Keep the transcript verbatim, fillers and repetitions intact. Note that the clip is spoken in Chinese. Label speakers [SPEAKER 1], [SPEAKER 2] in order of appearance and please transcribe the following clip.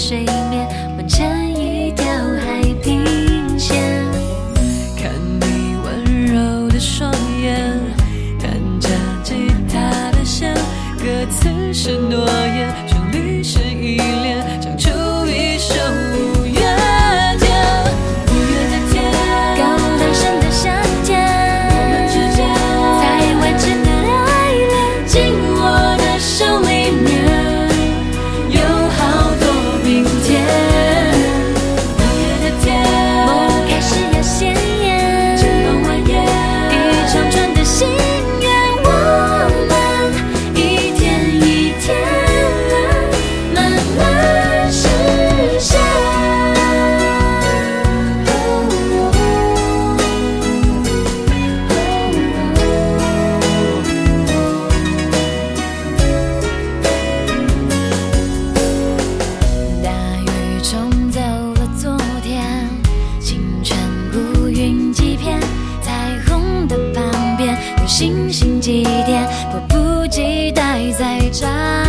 [SPEAKER 1] 水面，完成一条海平线。
[SPEAKER 2] 看你温柔的双眼，弹着吉他的弦，歌词是诺言，旋律是依恋，唱出一首五月天。五月的天，
[SPEAKER 1] 高单身的夏天，
[SPEAKER 2] 我们之间
[SPEAKER 1] 才完整的爱恋，
[SPEAKER 2] 紧握的手里面有好多明天。五月的天，
[SPEAKER 1] 梦开始要鲜艳，
[SPEAKER 2] 肩膀蜿蜒，
[SPEAKER 1] 一长串的心愿，我们一天一天慢慢实现。大雨冲走了昨天，青春乌云几片，彩虹的旁边有星星几点，迫不及待在眨